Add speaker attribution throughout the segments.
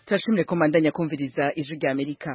Speaker 1: Turashimire ko mandanya kumviriza ijwi rya Amerika.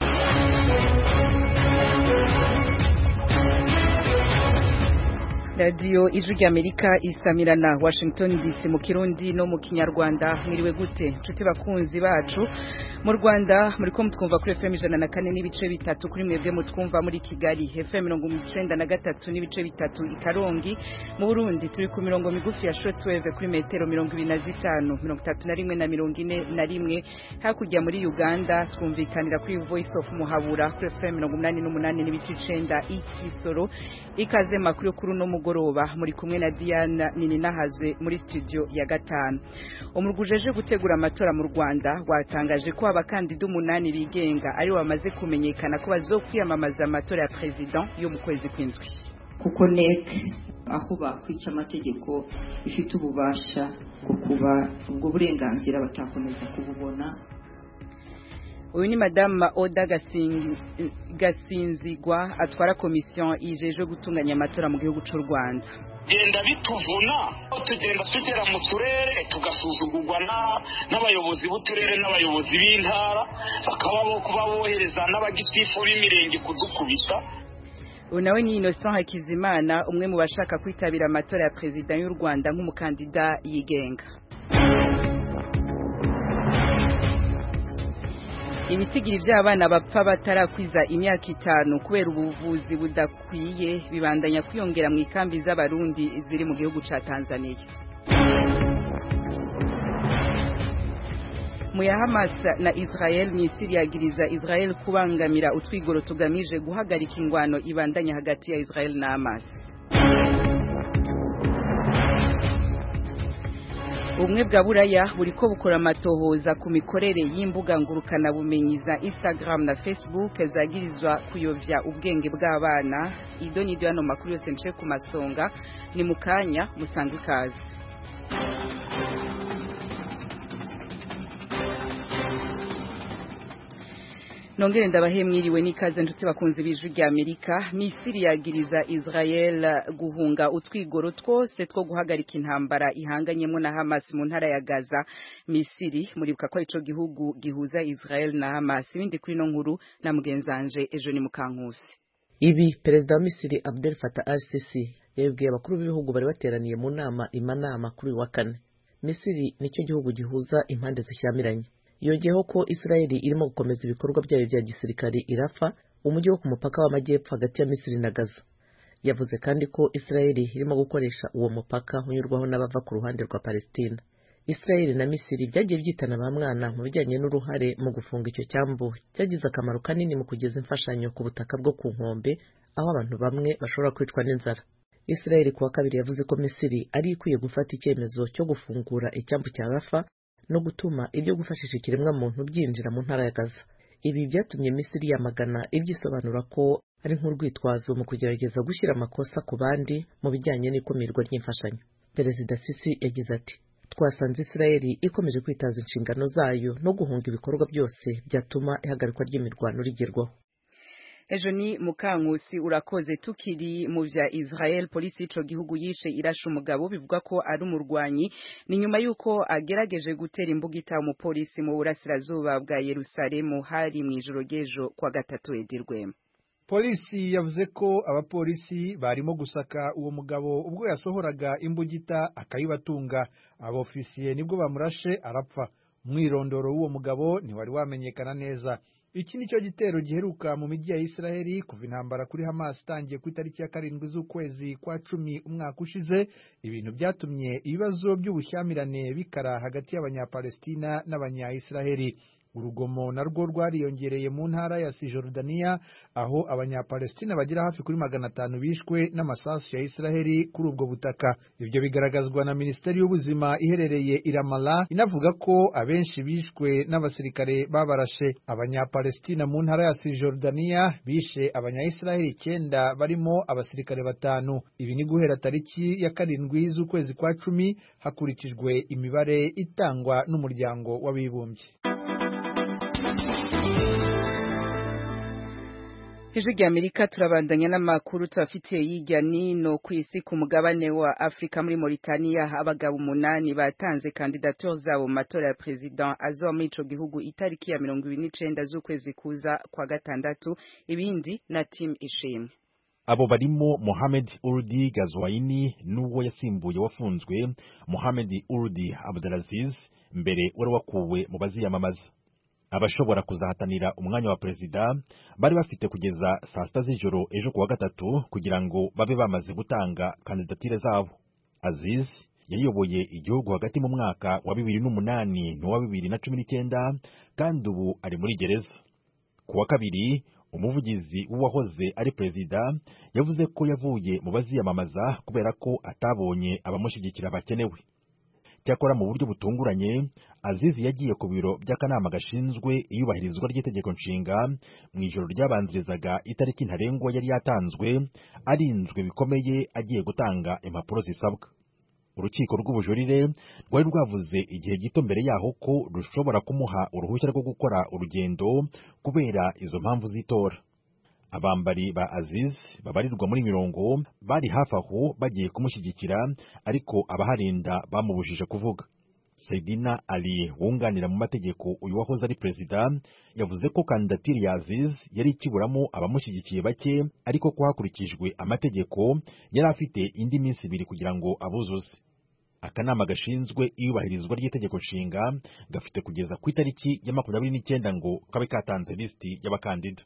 Speaker 1: Radio ijwi rya Amerika isamirana Washington DC mu Kirundi no mu Kinyarwanda. Mwiriwe gute nshuti bakunzi bacu mu Rwanda muriko mutwumva kuri FM 104 n'ibice bitatu, kuri mwebwe mutwumva muri Kigali FM 93 n'ibice bitatu i Karongi. Mu Burundi turi ku mirongo migufi ya shortwave kuri metero 25 31 na 41. Hakurya muri Uganda twumvikanira kuri Voice of Muhabura kuri FM 88 n'ibice 9 i Kisoro. Ikaze makuru kuri no mugoroba muri kumwe na Diana Nininahazwe muri studio ya gatanu. Umurgujeje gutegura amatora mu Rwanda watangaje ko abakandida 8 bigenga ari bamaze kumenyekana ko bazokwiyamamaza amatora ya president yo mu kwezi kw'indwi.
Speaker 2: Kuko NEC aho bakwica amategeko ifite ububasha bwo kuba ubwo burenganzira batakomeza kububona.
Speaker 1: Uyu ni Madame Oda Gasinzigwa atwara komisiyo ijeje gutunganya amatora mu gihugu cy'u Rwanda.
Speaker 3: Genda bituvuna tugenda tugera mu turere tugasuzugurwa n'abayobozi b'uturere n'abayobozi b'intara bakaba bo kuba bohereza n'abagitifu b'imirenge kudukubita.
Speaker 1: Uyu nawe ni Innocent Hakizimana, umwe mu bashaka kwitabira amatora ya president y'u Rwanda nk'umukandida yigenga. Ibitigiri by'abana bapfa batarakwiza imyaka 5 kubera ubuvuzi budakwiye bibandanya kwiyongera mu ikambi z'abarundi ziri mu gihugu ca Tanzania. Mu ya Hamas na Israel, Misiri yagiriza Israel kubangamira utwigoro tugamije guhagarika ingwano ibandanya hagati ya Israel na Hamas. Ubumwe bwa Buraya buriko bukora amatohoza ku mikorere y'imbuga ngurukana bumenyi za Instagram na Facebook zagirizwa kuyovya ubwenge bw'abana. Idoni hano makuru yose nce ku masonga ni mukanya musanga ikaze. Nongere ndabahe mwiriwe n'ikaze nshuti bakunzi b'ijwi rya Amerika. Misiri yagiriza Israel guhunga utwigoro twose two guhagarika intambara ihanganyemo na Hamas mu ntara ya Gaza. Misiri muribuka ko ico gihugu gihuza Israel na Hamas. Ibindi kuri no nkuru na mugenzanje ejo ni Mukankusi.
Speaker 4: Ibi Perezida wa Misiri Abdel Fattah al-Sisi yabwiye abakuru b'ibihugu bari bateraniye mu nama imanama kuri wa kane. Misiri nicyo gihugu gihuza impande zishyamiranye. Yongeyeho ko Israeli irimo gukomeza ibikorwa byayo bya gisirikari irafa, umujyi wo ku mupaka w'amajyepfo hagati ya Misiri na Gaza. Yavuze kandi ko Israeli irimo gukoresha uwo mupaka unyurwaho n'abava ku ruhande rwa Palestina. Israeli na Misiri byagiye byitana ba mwana mu bijyanye n'uruhare mu gufunga icyo cyambu cyagize akamaro kanini mu kugeza imfashanyo ku butaka bwo ku nkombe aho abantu bamwe bashobora kwicwa n'inzara. Israeli kuwa kabiri yavuze ko Misiri ari ikwiye gufata icyemezo cyo gufungura icyambu cya Rafa no gutuma ibyo gufashisha ikiremwa muntu byinjira mu ntara ya Gaza. Ibi byatumye Misiri yamagana ibyisobanura ko ari nk'urwitwazo mu kugerageza gushyira amakosa ku bandi mu bijyanye n'ikumirwa ry'imfashanyo. Perezida Sisi yagize ati, twasanze Israeli ikomeje kwitaza inshingano zayo no guhunga ibikorwa byose byatuma ihagarikwa ry'imirwano rigerwaho.
Speaker 1: Ejo ni Mukankusi urakoze. Tukiri mu vya Israel, polisi y'ico gihugu yishe irasha umugabo bivuga ko ari umurwanyi ni nyuma yuko agerageje gutera imbugita umupolisi mu burasirazuba bwa Yerusalemu hari mwijoro ryejo kwa gatatu edirwema.
Speaker 5: Polisi yavuze ko abapolisi barimo gusaka uwo mugabo ubwo yasohoraga imbugita akayibatunga. Abofisiye nibwo bamurashe arapfa. Umwirondoro w'uwo mugabo ntiwari wamenyekana neza. Iki nicyo gitero giheruka mu mijyi ya Israeli kuva intambara kuri Hamas itangiye ku itariki ya 7 z'ukwezi kwa 10 umwaka ushize. Ibintu byatumye ibibazo by'ubushyamirane bikara hagati y'abanyapalestina n'abanya-Israeli. Urugomo narwo rwariyongereye mu ntara ya Cisjordania aho abanyapalestina bagira hafi kuri 500 bishwe n'amasasu ya Israeli kuri ubwo butaka. Ibyo bigaragazwa na Minisiteri y'Ubuzima iherereye i Ramallah inavuga ko abenshi bishwe n'abasirikare babarashe. Abanyapalestina mu ntara ya Cisjordania bishe abanya-Israeli 9 barimo abasirikare 5. Ibi ni guhera tariki ya 7 z'ukwezi kwa 10 hakurikijwe imibare itangwa n'umuryango w'abibumbye.
Speaker 1: Ijwi rya Amerika turabandanya n'amakuru tubafitiye yijya nino ku isi ku mugabane wa Afrika. Muri Mauritania abagabo 8 batanze kandidature zabo mu matora ya president azoba muri ico gihugu itariki ya 29 z'ukwezi kuza kwa gatandatu. Ibindi na team ishimwe.
Speaker 6: Abo barimo Mohamed Ould Ghazouani n'uwo yasimbuye wafunzwe Mohamed Ould Abdelaziz mbere wari wakuwe mu baziyamamaza. Abashobora kuzahatanira umwanya wa perezida bari bafite kugeza saa 6 z'ijoro ejo kuwa gatatu kugira ngo babe bamaze gutanga kandidatire zabo. Aziz yayoboye igihugu hagati mu mwaka wa 2008 n'uwa 2019 kandi ubu ari muri gereza. Kuwa kabiri umuvugizi w'uwahoze ari perezida yavuze ko yavuye mu baziyamamaza kubera ko atabonye abamushyigikira bakenewe. Cyakora mu buryo butunguranye Aziz yagiye ku biro by'akanama gashinzwe iyubahirizwa ry'itegeko nshinga mu ijoro ryabanzirizaga itariki ntarengwa yari yatanzwe, arinzwe bikomeye agiye gutanga impapuro zisabwa. Urukiko rw'ubujurire rwari rwavuze igihe gito mbere yaho ko rushobora kumuha uruhushya rwo gukora urugendo kubera izo mpamvu z'itora. Abambari ba Aziz babarirwa muri 100 bari hafi aho bagiye kumushyigikira, ariko abaharinda bamubujije kuvuga. Seydina Ali wunganira mu mategeko uyu wahoze ari perezida yavuze ko kandidatire ya Aziz yari ikiburamo abamushyigikiye bake, ariko ko hakurikijwe amategeko yari afite indi minsi 2 kugira ngo abuzuze. Akanama gashinzwe iyubahirizwa ry'itegeko nshinga gafite kugeza ku itariki ya 29 ngo kabe katanze listi y'abakandida.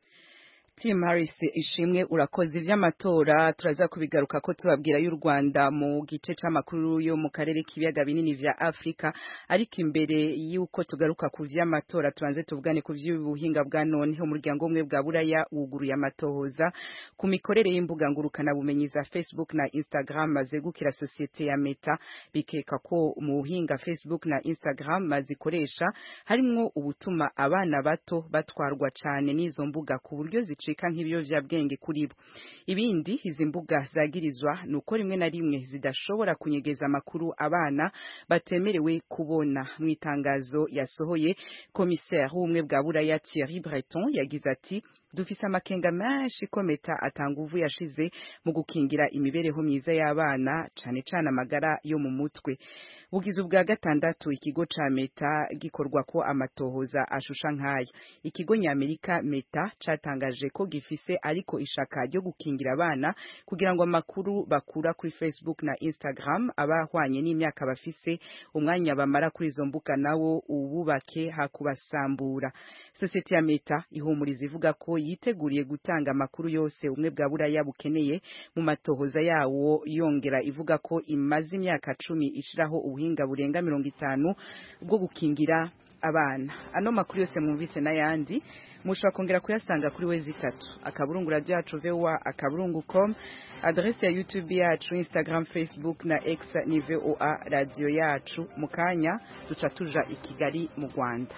Speaker 1: Tim Harris ishimwe urakoze ivy'amatora. Turaza kubigaruka ko tubabwira y'u Rwanda mu gice c'amakuru yo mu karere k'ibiyaga binini vya Afrika, ariko imbere y'uko tugaruka ku vy'amatora tubanze tuvugane ku vy'ubuhinga bwa none. Umuryango umwe bwa Buraya wuguruye amatohoza ku mikorere y'imbuga ngurukana bumenyi za Facebook na Instagram mazegukira societe ya Meta, bikeka ko mu buhinga Facebook na Instagram mazikoresha harimwo ubutuma abana bato batwarwa cane n'izo mbuga ku buryo zicika nk'ibyo vyabwenge kuri bo. Ibindi izi mbuga zagirizwa nuko rimwe na rimwe zidashobora kunyegeza amakuru abana batemerewe kubona. Mu itangazo yasohoye commissaire w'umwe bwa Buraya Thierry Breton yagize ati dufise amakenga menshi ko Meta atanguvu yashize mu gukingira imibereho myiza y'abana cane cane amagara yo mu mutwe. Bugize ubwa gatandatu ikigo ca Meta gikorwa ko amatohoza ashusha nk'aya. Ikigo ny'Amerika Meta catangaje ko gifise ariko ishaka ryo gukingira abana kugira ngo amakuru bakura kuri Facebook na Instagram abahwanye n'imyaka bafise umwanya bamara kuri izo mbuga nawo ububake hakubasambura. Societe ya Meta ihumuriza ivuga ko yiteguriye gutanga amakuru yose umwe bwa Buraya bukeneye mu matohoza yawo, yongera ivuga ko imaze imyaka 10 ishiraho ubuhinga burenga 50 bwo gukingira abana. Ano makuru yose mwumvise n'ayandi mushobora kongera kuyasanga kuri wezi 3 akaburungu radio yacu VOA akaburungu.com, adresse ya YouTube yacu, Instagram, Facebook na X ni VOA radio yacu. Mukanya duca tuja i Kigali mu Rwanda.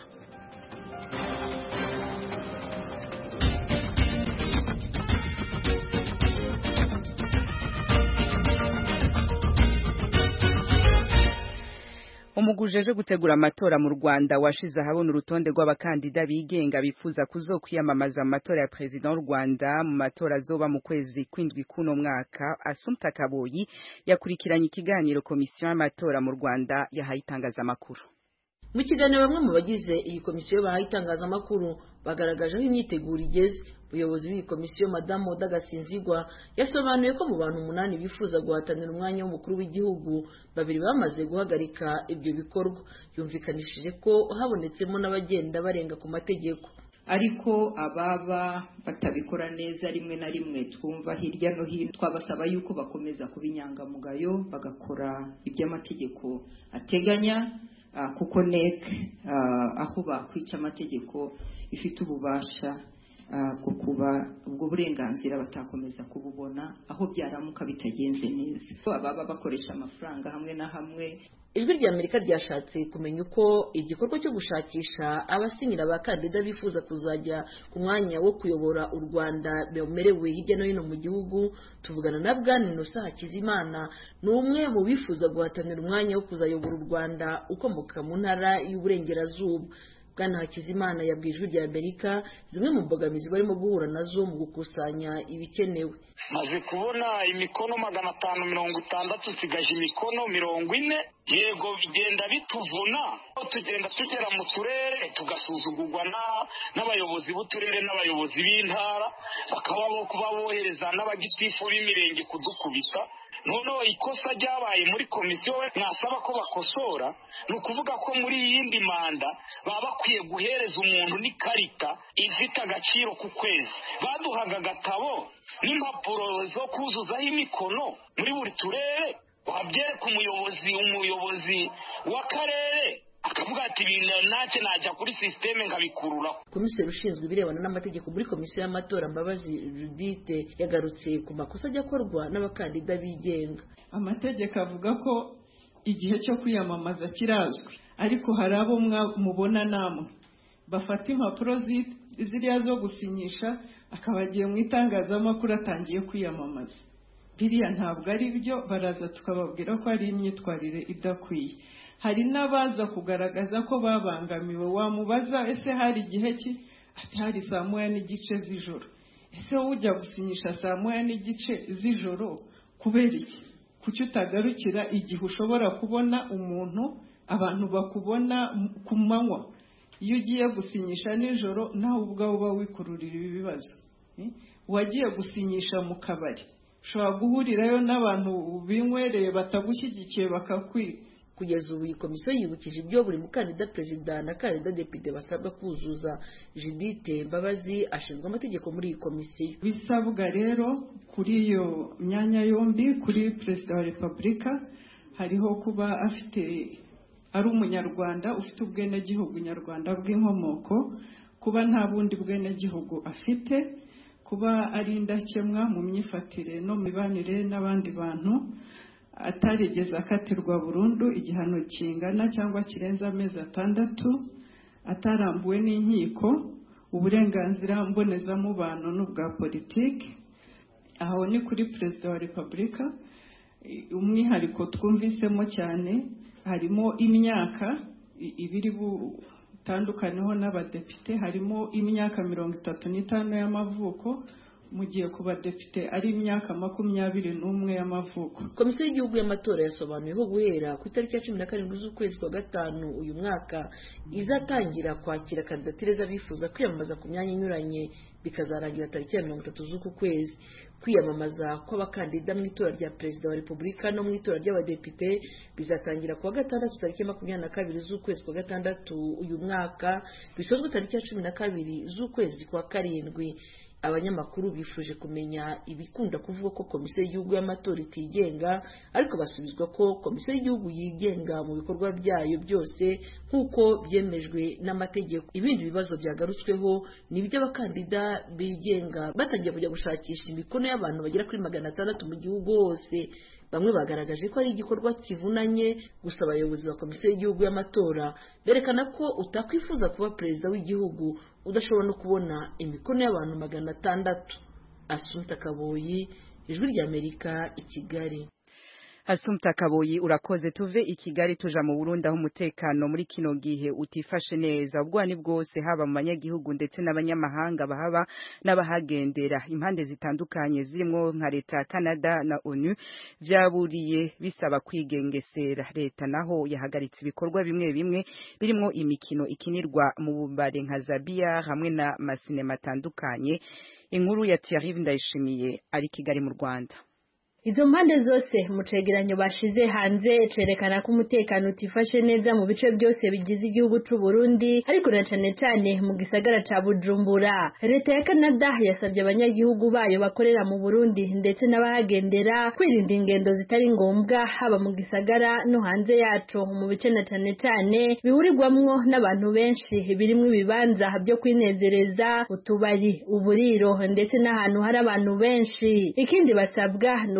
Speaker 1: Umugujeje gutegura amatora mu Rwanda washize ahabona urutonde rw'abakandida bigenga bifuza kuzokwiyamamaza mu matora ya president w'u Rwanda mu matora azoba mu kwezi kw'indwi kuno mwaka. Assumpta Kaboyi yakurikiranye ikiganiro komisiyo y'amatora mu Rwanda yahaye itangazamakuru.
Speaker 7: Mu kiganiro bamwe mu bagize iyi komisiyo bahaye itangazamakuru bagaragaje aho imyiteguro igeze. Ubuyobozi bw'iyi komisiyo Madamu Oda Gasinzigwa yasobanuye ko mu bantu 8 bifuza guhatanira umwanya w'umukuru w'igihugu 2 bamaze guhagarika ibyo bikorwa. Yumvikanishije ko habonetsemo n'abagenda barenga ku mategeko,
Speaker 2: ariko ababa batabikora neza rimwe na rimwe twumva hirya no hino twabasaba yuko bakomeza kubinyangamugayo bagakora iby'amategeko ateganya, kuko NEC aho bakwica amategeko ifite ububasha kukuba ubwo burenganzira batakomeza kububona aho byaramuka bitagenze neza. Ababa bakoresha amafaranga hamwe na hamwe.
Speaker 7: Ijwi rya Amerika ryashatse kumenya uko igikorwa cyo gushakisha abasinyira abakandida bifuza kuzajya ku mwanya wo kuyobora u Rwanda bemerewe hirya no hino mu gihugu. Tuvugana na Bwana Innocent Hakizimana, ni umwe mu bifuza guhatanira umwanya wo kuzayobora u Rwanda ukomoka mu ntara y'Uburengerazuba. Bwana Hakizimana yabwiye Ijwi rya Amerika zimwe mu mbogamizi barimo guhura nazo mu gukusanya ibikenewe.
Speaker 3: Maze kubona imikono 560 nsigaje imikono 40. Yego bigenda bituvuna, tugenda tugera mu turere tugasuzugurwa n'abayobozi b'uturere n'abayobozi b'intara, bakaba kubabohereza n'abagitifu b'imirenge kudukubita. Noneho ikosa ryabaye muri komisiyo mwasaba ko bakosora, ni ukuvuga ko muri yindi manda baba bakwiye guhereza umuntu n'ikarita ifite agaciro ku kwezi. Baduhaga agatabo n'impapuro zo kuzuzaho imikono muri buri turere, wabyereka umuyobozi w'akarere akavuga ati ntacyo najya kuri systeme nkabikurura.
Speaker 7: Komiseri ushinzwe ibirebana n'amategeko muri komisiyo y'amatora Mbabazi Judith yagarutse ku makosa ajya akorwa n'abakandida bigenga.
Speaker 2: Amategeko avuga ko igihe cyo kwiyamamaza kirazwi, ariko hari abo mubona namwe bafata impapuro ziriya zo gusinyisha akabagiye mu itangazamakuru atangiye kwiyamamaza. Biriya ntabwo ari byo, baraza tukababwira ko ari imyitwarire idakwiye. Hari n'abaza kugaragaza ko babangamiwe, wamubaza ese hari igihe ki, ati hari 1:30 z'ijoro. Ese ujya gusinyisha 1:30 z'ijoro kubera iki? Kuki utagarukira igihe ushobora kubona umuntu abantu bakubona ku manywa? Iyo ugiye gusinyisha nijoro nawe ubwawe uba wikururira ibibazo. Wagiye gusinyisha mu kabari, ushobora guhurirayo n'abantu binywereye batagushyigikiye bakakwiba.
Speaker 7: Kugeza ubu iyi komisiyo yibukije ibyo buri mukandida perezida na kandida depite basabwa kuzuza. Judith Mbabazi ashinzwe amategeko muri iyi komisiyo.
Speaker 2: Bisabwa rero kuri iyo myanya yombi, kuri perezida wa repubulika hariho kuba ari umunyarwanda ufite ubwenegihugu nyarwanda bw'inkomoko, kuba nta bundi bwenegihugu afite, kuba ari indakemwa mu myifatire no mibanire n'abandi bantu, atarigeze akatirwa burundu igihano kingana cyangwa kirenze amezi 6, atarambuwe n'inkiko, uburenganzira mbonezamubano n'ubwa politiki. Aho ni kuri perezida wa repubulika. Umwihariko twumvisemo cyane harimo imyaka ibiri butandukaniho n'abadepite, harimo imyaka 35 y'amavuko, mu gihe ku badepite ari imyaka 21 y'amavuko.
Speaker 7: Komisiyo y'igihugu y'amatora yasobanuye ko guhera ku itariki ya 17 z'ukwezi kwa gatanu uyu mwaka izatangira kwakira kandidatire z'abifuza kwiyamamaza ku myanya inyuranye, bikazarangira tariki ya 30 z'uku kwezi. Kwiyamamaza kw'abakandida mu itora rya perezida wa repubulika no mu itora ry'abadepite bizatangira kuwa gatandatu tariki ya 22 z'ukwezi kwa gatandatu uyu mwaka, bisozwe tariki ya 12 z'ukwezi kwa karindwi. Abanyamakuru bifuje kumenya ibikunda kuvuga ko komisiyo y'igihugu y'amatora itigenga, ariko basubizwa ko komisiyo y'igihugu yigenga mu bikorwa byayo byose nk'uko byemejwe n'amategeko. Ibindi bibazo byagarutsweho ni iby'abakandida bigenga batangiye kujya gushakisha imikono y'abantu bagera kuri 600 mu gihugu hose. Bamwe bagaragaje ko ari igikorwa kivunanye, gusa abayobozi ba komisiyo y'igihugu y'amatora berekana ko utakwifuza kuba perezida w'igihugu udashobora no kubona imikono y'abantu 600. Assumpta Kaboyi, Ijwi rya Amerika, i Kigali.
Speaker 1: Assumpta Kaboyi, urakoze. Tuve i Kigali tuja mu Burundi aho umutekano muri kino gihe utifashe neza. Ubwani bwose haba mu banyagihugu ndetse n'abanyamahanga bahaba n'abahagendera. Impande zitandukanye zirimo nka leta ya Canada na ONU vyaburiye bisaba kwigengesera. Leta naho yahagaritse ibikorwa bimwe bimwe birimo imikino ikinirwa mu bubare nka Zabia hamwe na masinema atandukanye. Inkuru ya Thierry Ndayishimiye ari Kigali mu Rwanda.
Speaker 8: Izo mpande zose mu cegeranyo bashize hanze cerekana ko umutekano utifashe neza mu bice byose bigize igihugu cy'u Burundi, ariko na cyane mu gisagara ca Bujumbura. Leta ya Canada yasabye abanyagihugu bayo bakorera mu Burundi ndetse n'abahagendera kwirinda ingendo zitari ngombwa haba mu gisagara no hanze yaco, mu bice na cyane bihurirwamwo n'abantu benshi, birimo ibibanza byo kwinezereza, utubari, uburiro ndetse n'ahantu hari abantu benshi. Ikindi basabwa no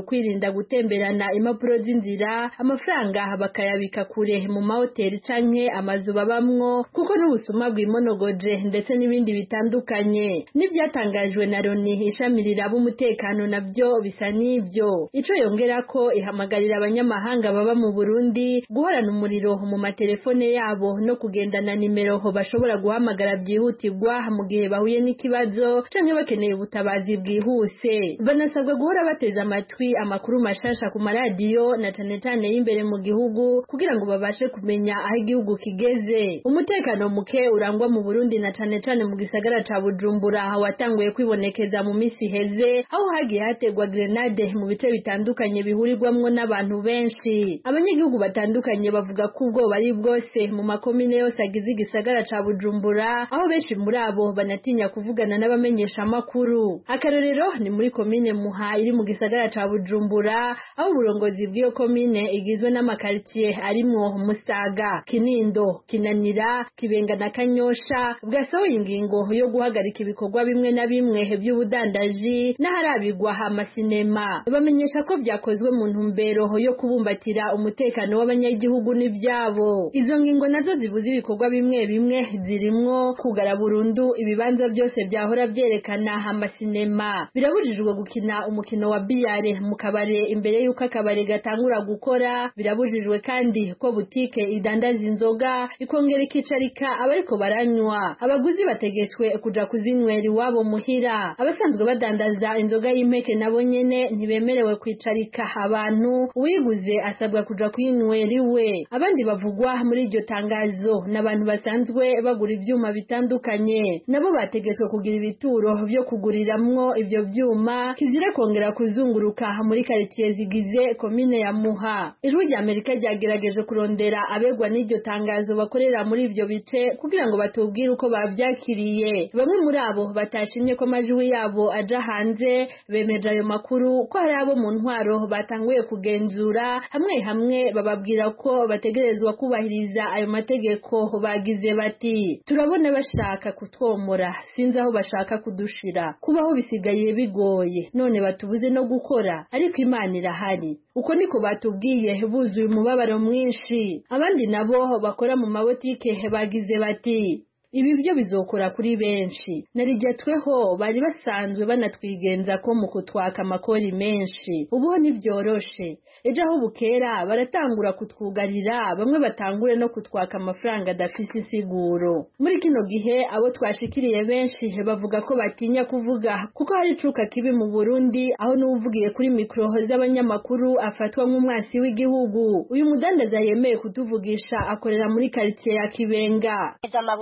Speaker 8: kwirinda gutemberana impapuro z'inzira, amafaranga bakayabika kure mu mahoteli canke amazu babamwo kuko n'ubusuma bwimonogoje ndetse n'ibindi bitandukanye. N'ivyatangajwe na Loni ishami riraba umutekano navyo bisa n'ivyo. Ico yongera ko ihamagarira abanyamahanga baba mu Burundi guhorana umuriro mu matelefone yabo no kugendana nimero bashobora guhamagara byihutirwa mu gihe bahuye n'ikibazo canke bakeneye ubutabazi bwihuse. Banasabwa guhora bateza amatwi amakuru mashasha ku maradiyo na cane cane y'imbere mu gihugu kugira ngo babashe kumenya aho igihugu kigeze. Umutekano muke urangwa mu Burundi na cane cane mu gisagara ca Bujumbura watanguye kwibonekeza mu misi heze, aho hagiye hategwa grenade mu bice bitandukanye bihurirwamwo n'abantu benshi. Abanyagihugu batandukanye bavuga ko ubwoba ari bwose mu makomine yose agize igisagara ca Bujumbura, aho benshi muri abo banatinya kuvugana n'abamenyesha makuru. Akarorero ni muri komine Muha iri mu gisagara ca Bujumbura, aho uburongozi bw'iyo komine igizwe n'amakartier arimwo Musaga, Kinindo, Kinanira, Kibenga na Kanyosha bwasohoye ingingo yo guhagarika ibikorwa bimwe na bimwe by'ubudandaji n'aharabigwa amasinema. Bamenyesha ko byakozwe mu ntumbero yo kubumbatira umutekano w'abanyagihugu n'ibyabo. Izo ngingo nazo zibuza ibikorwa bimwe bimwe zirimwo kugara burundu ibibanza byose byahora byerekana amasinema. Birabujijwe gukina umukino wa biyare mu kabare imbere y'uko akabare gatangura gukora. Birabujijwe kandi ko butike idandaza inzoga ikongera ikicarika abariko baranywa. Abaguzi bategetswe kuja kuzinywera iwabo muhira. Abasanzwe badandaza inzoga y'impeke nabo nyene ntibemerewe kwicarika abantu, uwiguze asabwa kuja kwinywera iwe. Abandi bavugwa muri iryo tangazo n'abantu basanzwe bagura ivyuma bitandukanye, nabo bategetswe kugira ibituro byo kuguriramwo ivyo vyuma, kizire kongera kuzunguruka muri quartier zigize komine ya Muha. Ijwi rya Amerika ryagerageje kurondera abegwa n'iryo tangazo bakorera muri ivyo bice kugira ngo batubwire uko bavyakiriye. Bamwe muri abo batashimye ko amajwi yabo aja hanze bemeje ayo makuru ko hari abo mu ntwaro batanguye kugenzura, hamwe hamwe bababwira ko bategerezwa kubahiriza ayo mategeko. Bagize bati turabona bashaka kutwomora, sinzi aho bashaka kudushira, kubaho bisigaye bigoye, none batubuze no gukora, ariko Imana irahari. Uko niko batubwiye buzuye umubabaro mwinshi. Abandi nabo bakora mu mabotike bagize bati ibi byo bizokora kuri benshi, narijya tweho bari basanzwe banatwigenza ko mu kutwaka amakori menshi, ubu ntibyoroshe. Ejo aho bukera baratangura kutwugarira, bamwe batangure no kutwaka amafaranga adafise insiguro. Muri kino gihe abo twashikiriye benshi bavuga ko batinya kuvuga kuko hari icuka kibi mu Burundi, aho n'uvugiye kuri mikro z'abanyamakuru afatwa nk'umwasi w'igihugu. Uyu mudandaza yemeye kutuvugisha akorera muri quartier ya Kibenga.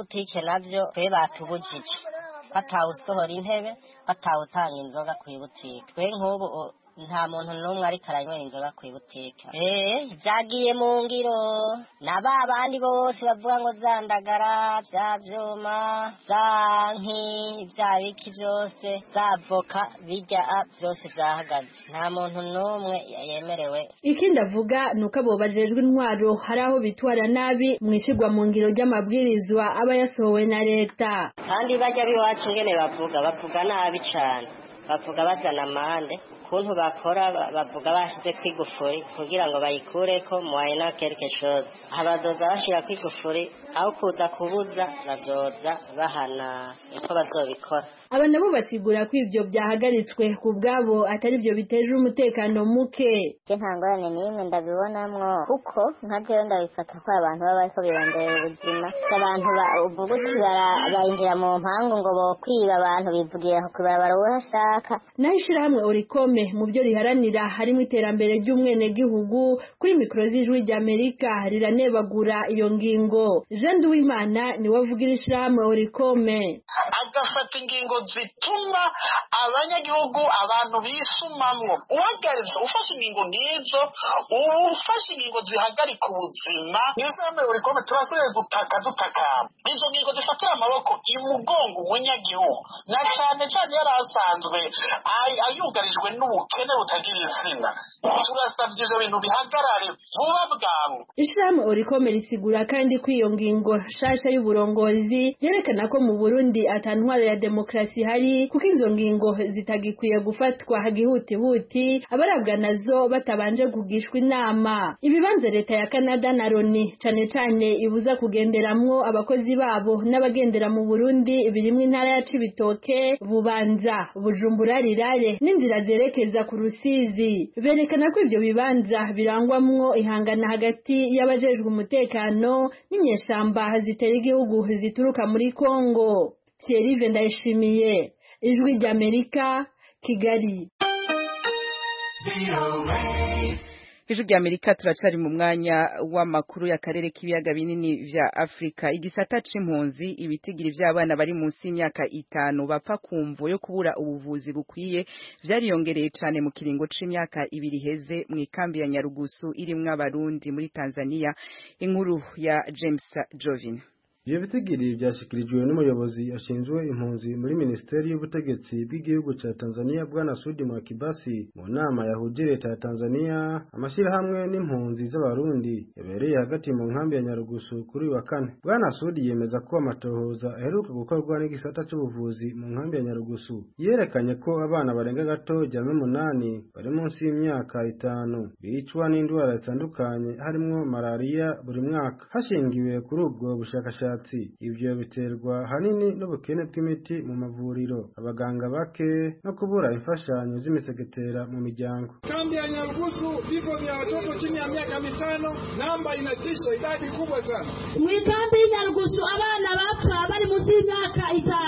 Speaker 9: Navyo twe batubujije batawusohora intebe, batawutanga inzoga kw'ibutike. Twe nk'ubu nta muntu n'umwe ariko aranywera inzoga kw'ibutike. Vyagiye mu ngiro na ba bandi bose bavuga ngo zandagara, vya vyuma, zanki, vya biki vyose, zavoka bijya vyose vyahagaze. Nta muntu n'umwe yemerewe. Ikindi avuga nuko abo bajejwe intwaro hari aho bitwara nabi mwishirwa mu ngiro ry'amabwirizwa aba yasohowe na leta. Kandi bajya biwacu ngene bavuga nabi cane, bavuga bazana amande. Kuntu bakora bavuga bashize kwigufuri kugira ngo bayikureko moyena quelque chose. Abadoza bashira kwigufuri aho kuza kubuza bazoza bahana uko bazobikora. Aba nabo basigura ko ivyo byahagaritswe ku bwabo atari byo biteje umutekano muke.
Speaker 10: Ntangorane nimwe ndabibonamwo kuko nkavyo ndabifata ko abantu baba bariko birondera ubuzima. Abantu ubuguti bayinjira mu mpangu ngo bokwiba abantu bivugira ku barabara urashaka.
Speaker 8: Nahishira hamwe Oricome mu byo riharanira harimo iterambere ry'umwene gihugu. Kuri mikro z'Ijwi rya Amerika riranebagura iyo ngingo. Jean Duwimana ni wavugira ishyirahamwe Oricome.
Speaker 3: Agafata ingingo zituma abanyagihugu abantu bisumamwo. Uhagaritse ufashe ingingo nk'izo, ufashe ingingo zihagarika ubuzima. Niyo shyirahamwe Oricome turashoboye dutakamba. Izo ngingo zifatira amaboko imugongo umunyagihugu, na cyane cyane yari asanzwe ayugarijwe n'ubukene butagira izina.
Speaker 11: turasabye ivyo bintu bihagarare vuba bwangu.
Speaker 8: Ishirahamwe Oricome risigura kandi ko iyo ngingo nshasha y'uburongozi yerekana ko mu Burundi atantwaro ya demokrasi hari, kuko izo ngingo zitagikwiye gufatwa gihutihuti abarabwa nazo batabanje kugishwa inama. Ibibanza leta ya Canada na Loni cane cane ibuza kugenderamwo abakozi babo n'abagendera mu Burundi birimwe intara ya Cibitoke, Bubanza, Bujumbura, Rirare n'inzira zerekeza ku Rusizi. Berekana ko ivyo bibanza birangwamwo ihangana hagati y'abajejwe umutekano n'inyeshamba zitera igihugu zituruka muri Kongo. Thierry Ndayishimiye, Ijwi ry'Amerika, Kigali.
Speaker 1: Ijwi ry'Amerika turacari mu mwanya w'amakuru y'akarere k'ibiyaga binini vya Afrika. Igisata c'impunzi, ibitigiri vy'abana bari munsi y'imyaka 5 bapfa kumvo yo kubura ubuvuzi bukwiye vyariyongereye cane mu kiringo c'imyaka 2 heze mu ikambi ya Nyarugusu irimwo abarundi muri Tanzania. Inkuru ya James Jovin.
Speaker 12: Iyo bitigiri byashikirijwe n'umuyobozi ashinzwe impunzi muri Ministeri y'Ubutegetsi bw'igihugu ca Tanzania Bwana Sudi Mwakibasi mu nama yahuje leta ya Tanzania, amashirahamwe n'impunzi z'abarundi yabereye hagati mu nkambi ya Nyarugusu kuri wa kane. Bwana Sudi yemeza ko amatohoza aheruka gukorwa n'igisata c'ubuvuzi mu nkambi ya Nyarugusu yerekanye ko abana barenga gato jame 8 bari munsi y'imyaka 5 bicwa n'indwara zitandukanye harimwo malaria buri mwaka. Hashingiwe kuri ubwo bushakashatsi, ivyo biterwa hanini n'ubukene bw'imiti mu mavuriro, abaganga bake no kubura imfashanyo z'imisegetera mu miryango.
Speaker 13: Kambi ya Nyarugusu vifo vya watoto chini ya miaka 5, namba inatisha, idadi kubwa sana.
Speaker 14: Mwikambi ya Nyarugusu abana bapfa bari munsi y'imyaka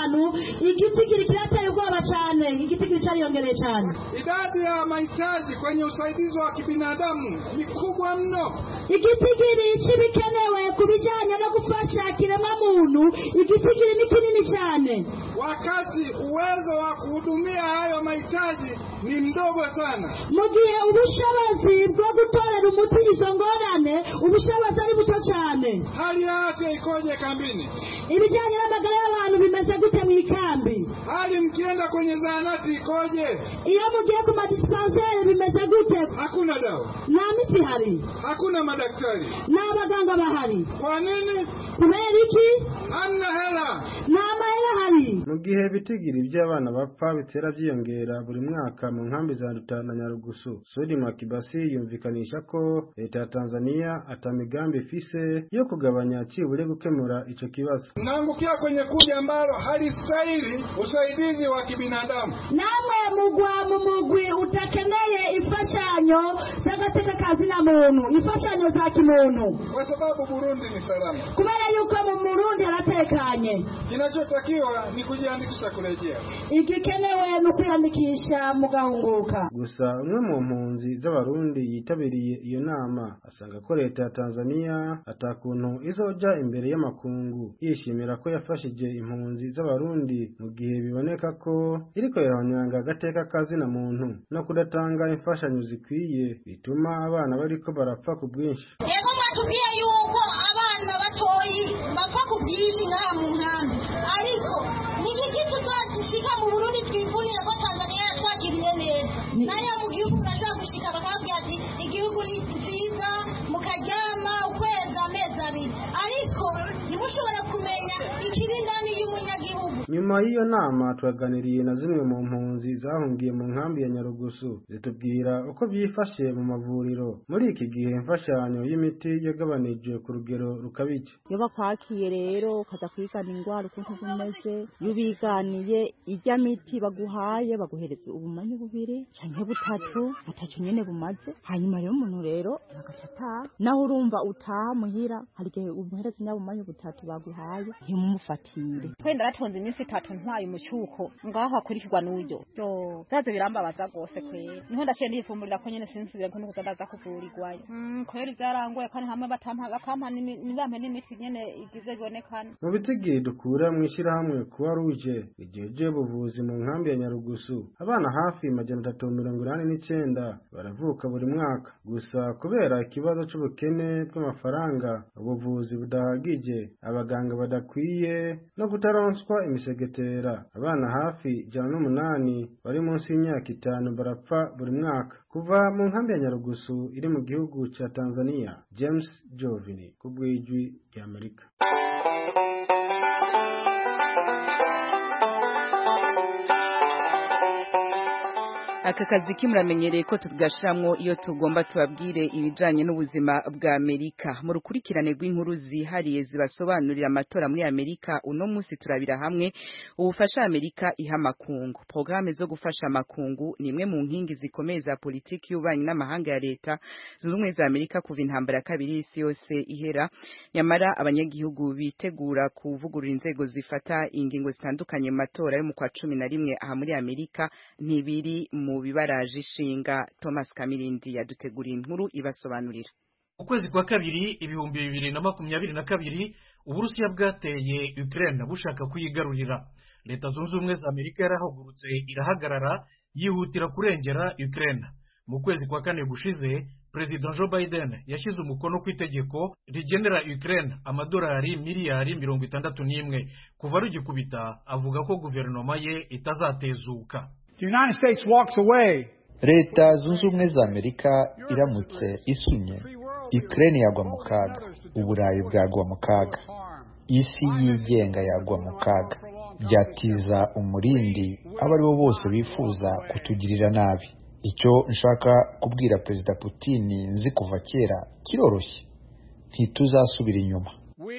Speaker 14: 5, igitigiri kirateye ubwoba cyane, igitigiri cyariyongereye cyane.
Speaker 13: Idadi ya mahitaji kwenye usaidizi wa kibinadamu ni kubwa mno.
Speaker 14: Igitigiri kibikenewe kubijanye no gufasha muntu, igitigiri ni kinini cyane,
Speaker 13: wakati uwezo wa kuhudumia hayo mahitaji ni mdogo sana.
Speaker 14: Mu gihe ubushobozi bwo gutorera umuti izo ngorane ubushobozi ari buto cyane.
Speaker 13: Hali ya afya ikoje kambini?
Speaker 14: Ibijanye n'amagara y'abantu bimeze gute mu ikambi?
Speaker 13: Hali mkienda kwenye zahanati ikoje?
Speaker 14: Iyo mugiye ku madispensaire bimeze gute?
Speaker 13: Hakuna dawa.
Speaker 14: Nta miti hari.
Speaker 13: Hakuna madaktari.
Speaker 14: N'abaganga bahari.
Speaker 13: Kwa nini?
Speaker 14: Kubera iki?
Speaker 13: Hamna hela.
Speaker 14: Nta mahera hari.
Speaker 12: Mu gihe bitigiri by'abana bapfa bitera byiyongera buri mwaka mu nkambi za Nduta na Nyarugusu, Sudi Mwakibasi yumvikanisha ko leta ya Tanzania atamigambi ifise yo kugabanya cibure gukemura ico kibazo.
Speaker 13: Naangukia kwenye kundi ambalo halistahili usaidizi wa kibinadamu.
Speaker 14: Namwe mugwa mu mugwi utakeneye ifashanyo zagateka kazi na muntu, ifashanyo za kimuntu.
Speaker 13: Kwa sababu Burundi ni salama.
Speaker 14: Kubera yuko mu Burundi haratekanye.
Speaker 13: Kinachotakiwa ni kujiandikisha kurejea.
Speaker 14: Igikenewe no kwiyandikisha mugahunguka.
Speaker 12: Gusa umwe mu mpunzi z'abarundi yitabiriye iyo nama asanga ko leta ya Tanzania atakuntu izoja imbere y'amakungu yishimira ko yafashije impunzi z'abarundi mu gihe biboneka ko iriko irahonyanga agateka kazi na muntu no kudatanga imfashanyo zikwiye bituma abana bariko barapfa ku bwinshi.
Speaker 14: Yego mwatubwiye yuko abana batoyi bapfa ku bwinshi ngaha mu nkambi, ariko ni iki tuzashika mu Burundi twivunira ko Tanzania twagiriye neza, nayo mu gihugu nashaka gushika bakabwira ati igihugu ni cyiza mukaryama ukwezi amezi abiri, ariko ntimushobora kumenya ikirindani y'umunyagihugu.
Speaker 12: Nyuma y'iyo nama twaganiriye na zimwe mu mpunzi zahungiye mu nkambi ya Nyarugusu zitubwira uko byifashe mu mavuriro muri iki gihe imfashanyo y'imiti yagabanijwe ku rugero rukabije.
Speaker 15: Iyo bakwakiye rero ukaza kwigana indwara ukuntu zimeze, iyo biganiye ijya miti baguhaye baguhereza ubumanyi 2 canke 3 atacu nyene bumaze, hanyuma rero umuntu rero agacata naho urumva utaha muhira hari gihe umuhereza nyabumanyi 3 baguhaye ntimumufatire.
Speaker 16: Twenda ratonze iminsi 3 ntwaye umucyuko ngaho akurikirwa n'uyo byaze birambabaza gose kwe, niho ndaciye ndifumurira ko nyene sinsubire ko nukudandaza kuvurirwayo. Kweri byarangoye kandi hamwe bakampa nibampe n'imiti nyene igize bibonekana.
Speaker 12: Mu bitigiri dukura mu ishirahamwe Croix Rouge igihe buvuzi mu nkambi ya Nyarugusu, abana hafi 389 baravuka buri mwaka. Gusa kubera ikibazo c'ubukene bw'amafaranga, ubuvuzi budahagije, abaganga badakwiye no kutaronswa imisegetera segetera. Abana hafi 108 bari munsi y'imyaka 5 barapfa buri mwaka kuva mu nkambi ya Nyarugusu iri mu gihugu ca Tanzania. James Jovini kubwijwi rya Amerika.
Speaker 1: Aka kazi kimuramenyereye ko tugashiramwo iyo tugomba tubabwire ibijanye n'ubuzima bwa Amerika. Mu rukurikirane rw'inkuru zihariye zibasobanurira amatora muri Amerika, uno munsi turabira hamwe ubufasha Amerika iha makungu. Programme zo gufasha amakungu ni imwe mu nkingi zikomeye za politiki y'ububanyi n'amahanga ya leta zunze ubumwe za Amerika kuva intambara ya kabiri y'isi yose ihera. Nyamara abanyagihugu bitegura kuvugurura inzego zifata ingingo zitandukanye mu matora yo mu kwa 11 aha muri Amerika ntibiri mu bibaraje ishinga. Thomas Kamirindi yaduteguriye inkuru ibasobanurira.
Speaker 17: Ukwezi kwa kabiri 2022 Uburusiya bwateye Ukraine bushaka kuyigarurira. Leta zunze ubumwe za Amerika yarahagurutse irahagarara yihutira kurengera Ukraine. Mu kwezi kwa kane gushize President Joe Biden yashyize umukono ku itegeko rigenera Ukraine amadolari miliyari 61 kuva rugikubita. Avuga ko guverinoma ye itazatezuka.
Speaker 18: Leta zunze ubumwe za Amerika iramutse isunye Ukraine yagwa mu kaga, Uburayi bwagwa mu kaga, isi yigenga yagwa mu kaga, byatiza umurindi abaribo bose bifuza kutugirira nabi. Icyo nshaka kubwira Perezida Putin nzi kuva kera kiroroshye, ntituzasubira inyuma.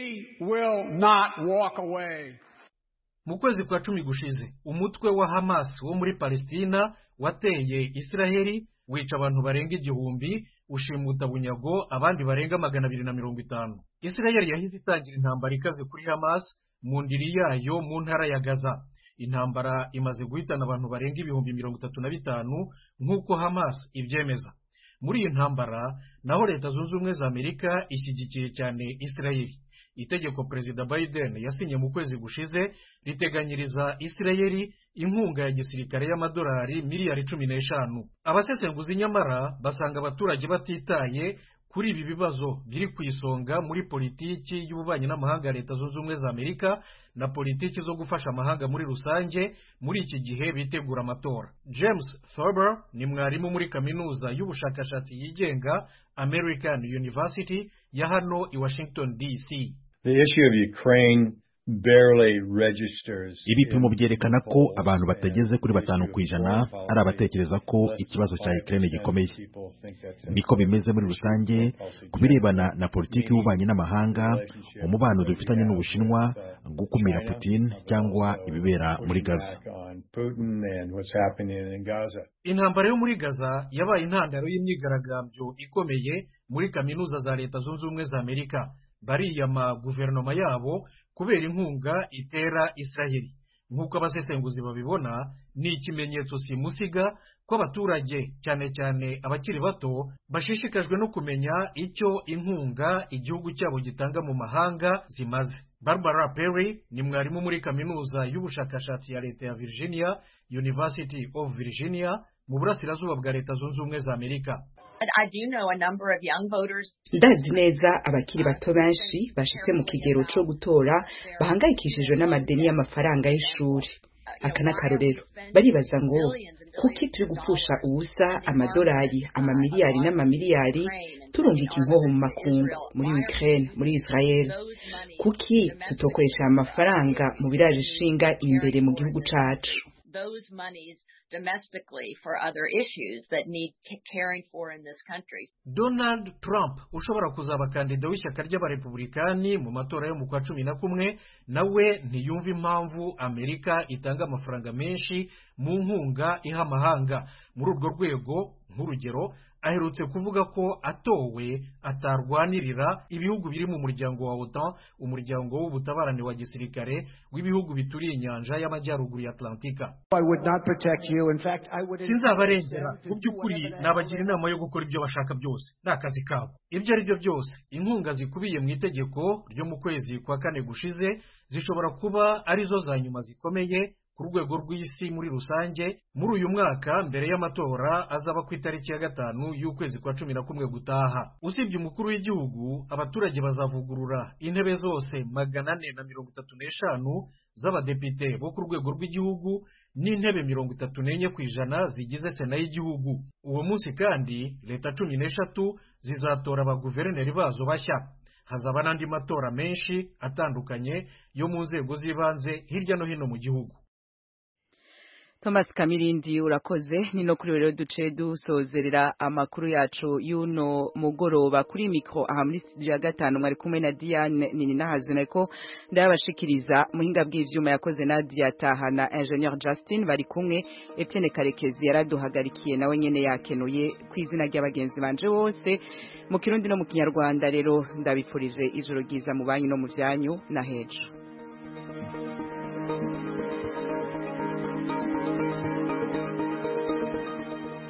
Speaker 17: Mu kwezi kwa 10 gushize umutwe wa Hamas wo muri Palestina wateye Israeli wica abantu barenga 1000, ushimuta bunyago abandi barenga 250. Israeli yahise itangira intambara ikaze kuri Hamas mu ndiri yayo mu ntara ya Gaza. Intambara imaze guhitana abantu barenga 35,000 nk'uko Hamas ibyemeza. Muri iyi ntambara naho Leta zunze ubumwe za Amerika ishyigikiye cyane Israeli. Itegeko President Biden yasinye mu kwezi gushize riteganyiriza Israeli inkunga ya gisirikare y'amadolari miliyari 15. Abasesenguzi nyamara basanga abaturage batitaye kuri ibi bibazo biri ku isonga muri politiki y'ububanyi n'amahanga ya Leta zunze ubumwe za Amerika na politiki zo gufasha amahanga muri rusange muri iki gihe bitegura amatora. James Thurber ni mwarimu muri kaminuza y'ubushakashatsi yigenga American University ya hano i Washington DC.
Speaker 19: The issue of Ukraine barely registers.
Speaker 6: Ibipimo byerekana ko abantu batageze kuri 5% ari abatekereza ko ikibazo cya Ukraine gikomeye. Niko bimeze muri rusange kubirebana na politiki y'ububanyi n'amahanga, umubano dufitanye n'Ubushinwa, gukumira Putin cyangwa ibibera muri Gaza.
Speaker 17: Intambara yo muri Gaza yabaye intandaro y'imyigaragambyo ikomeye muri kaminuza za Leta zunze ubumwe za Amerika. Bariyama guverinoma yabo kubera inkunga itera Israeli. Nk'uko abasesenguzi babibona, ni ikimenyetso simusiga ko abaturage cyane cyane abakiri bato bashishikajwe no kumenya icyo inkunga igihugu cyabo gitanga mu mahanga zimaze. Barbara Perry ni mwarimu muri kaminuza y'ubushakashatsi ya Leta ya Virginia, University of Virginia, mu burasirazuba bwa Leta zunze ubumwe za Amerika.
Speaker 1: Ndazi neza abakiri bato benshi bashitse mu kigero cyo gutora bahangayikishijwe n'amadeni y'amafaranga y'ishuri. Aka n'akarorero baribaza ngo kuki turi gupfusha ubusa amadolari amamiliyari n'amamiliyari turungika inkoho mu makungu muri Ukraine, muri Israel. Kuki tutokoresha amafaranga mu biraje ishinga imbere mu gihugu cacu?
Speaker 20: Domestically for other issues that need caring for in this country.
Speaker 17: Donald Trump ushobora kuzaba kandida w'ishyaka ry'abarepublikani mu matora yo mu kwa 11 nawe ntiyumva impamvu Amerika itanga amafaranga menshi mu nkunga iha amahanga. Muri urwo rwego nk'urugero aherutse kuvuga ko atowe atarwanirira ibihugu biri mu muryango wa OTAN, umuryango w'ubutabarane wa gisirikare w'ibihugu bituriye inyanja y'amajyaruguru ya Atlantika. Sinzabarengera, mu by'ukuri nabagira inama yo gukora ibyo bashaka byose, n'akazi kabo. Ibyo ari byo byose, inkunga zikubiye mu itegeko ryo mu kwezi kwa kane gushize zishobora kuba arizo za nyuma zikomeye ku rwego rw'isi muri rusange muri uyu mwaka mbere y'amatora azaba ku itariki ya 5 y'ukwezi kwa 11 gutaha. Usibye umukuru w'igihugu, abaturage bazavugurura intebe zose 435 z'abadepite bo ku rwego rw'igihugu n'intebe 34% zigize sena y'igihugu. Uwo munsi kandi leta 13 zizatora abaguverineri bazo bashya. Hazaba n'andi matora menshi atandukanye yo mu nzego z'ibanze hirya no hino mu gihugu.
Speaker 1: Thomas Kamirindi urakoze. Nino kuri rero duce dusozerera amakuru yacu yuno mugoroba kuri mikro aha muri studio ya 5 mwari kumwe na Diane Nininahazo nako ndabashikiriza muhinga bw'ivyuma yakoze Nadia Tahana Engineer Justin bari kumwe Etienne Karekezi yaraduhagarikiye nawe nyene yakenuye kwizina ry'abagenzi banje bose mu Kirundi no mu Kinyarwanda. Rero ndabifurije ijoro ryiza mu banyu no mu vyanyu na hejo.